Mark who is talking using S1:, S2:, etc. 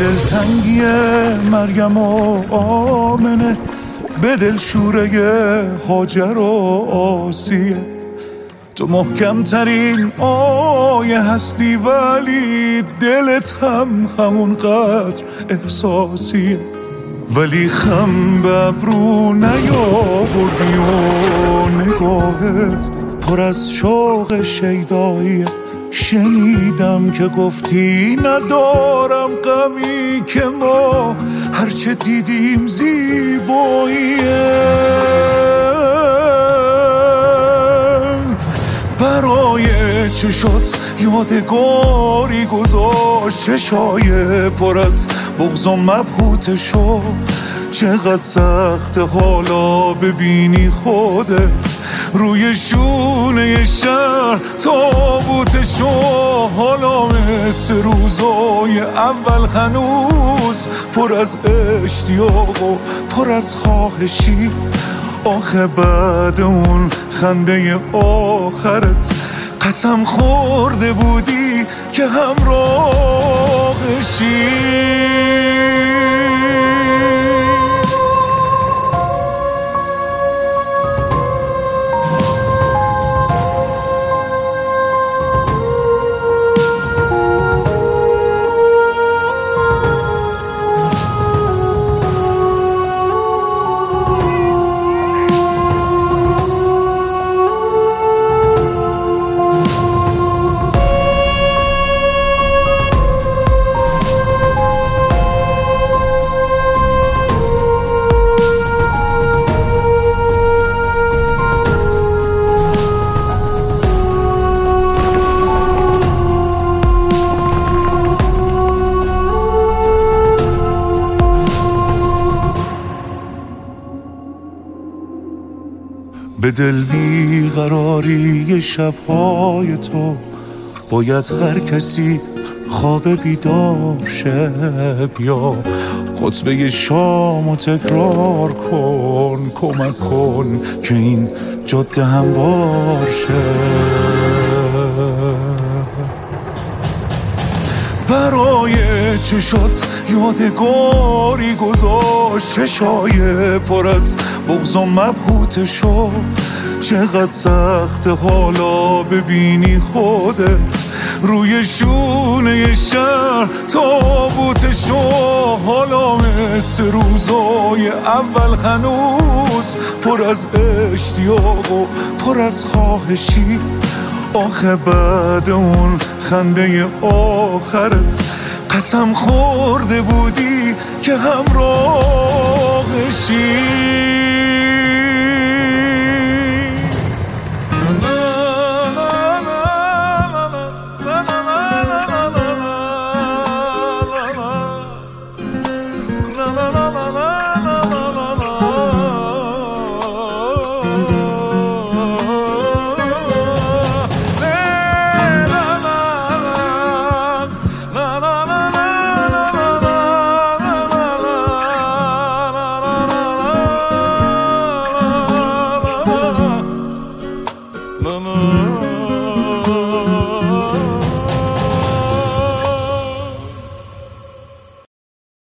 S1: دلتنگی مریم و آمنه، به دلشوره هاجر و آسیه. تو محکم ترین آیه هستی ولی دلت هم همون قدر احساسیه. ولی خم به ابرو نیاوردی و نگاهت پر از شوق شیداییه. شنیدم که گفتی ندارم غمی که ما هرچه دیدیم زیباییه. برای چشات یادگاری گذاشت، چشای پر از بغض و مبهوتشو. چقدر سخت حالا ببینی خودت روی شونه شهر تابوتشو. حالا مثل روزای اول هنوز پر از اشتیاق و پر از خواهشی. آخه بعد اون خنده آخرت قسم خورده بودی که همراهشی. به دل بیقراری شبهای تو باید هر کسی خواب بیدار شه. یا خطبه شامو تکرار کن، کمک کن که این جاده هموار شه. برای چشات یادگاری گذاشت، چشای پر از بغض و مبهوتشو. چقدر سخت حالا ببینی خودت روی شونه شهر تابوتشو. حالا مثل روزای اول هنوز پر از اشتیاق و پر از خواهشی. آخه بعد اون خنده آخرت قسم خورده بودی که همراهشی.